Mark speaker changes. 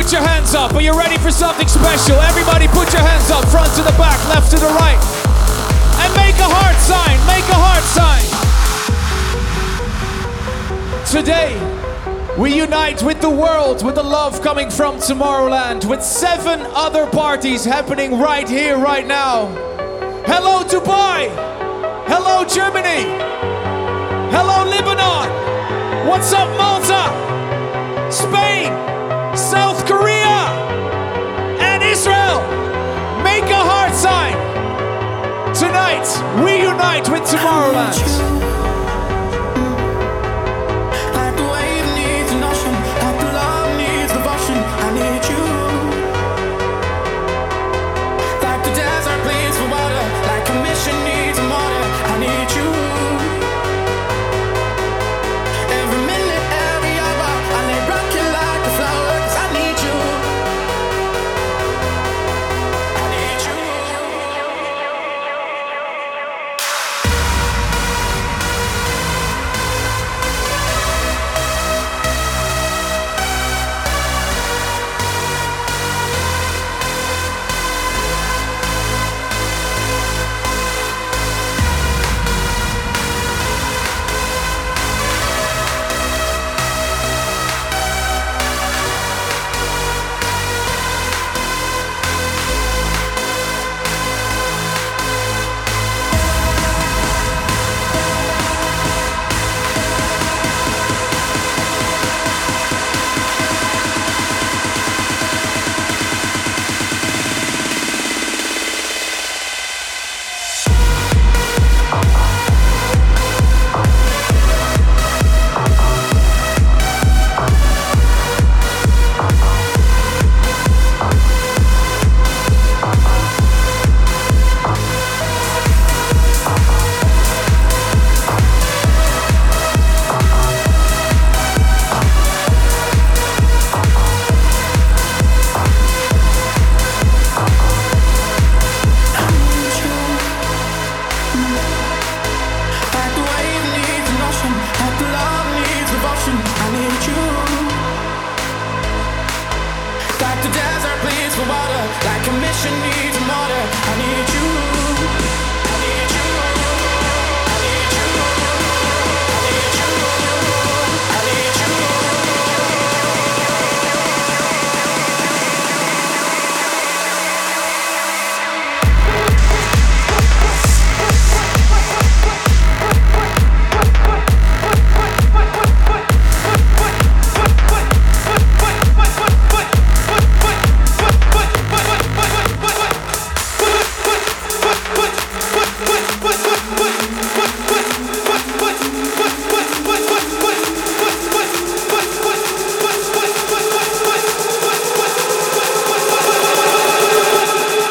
Speaker 1: put your hands up. Are you ready for something special? Everybody put your hands up, front to the back, left to the right. And make a heart sign, make a heart sign. Today, we unite with the world, with the love coming from Tomorrowland, with 7 other parties happening right here, right now. Hello Dubai, hello Germany, hello Lebanon, what's up Malta, Spain, South Korea, and Israel. Make a heart sign. Tonight, we unite with Tomorrowland.
Speaker 2: Like the desert bleeds for water, like a mission needs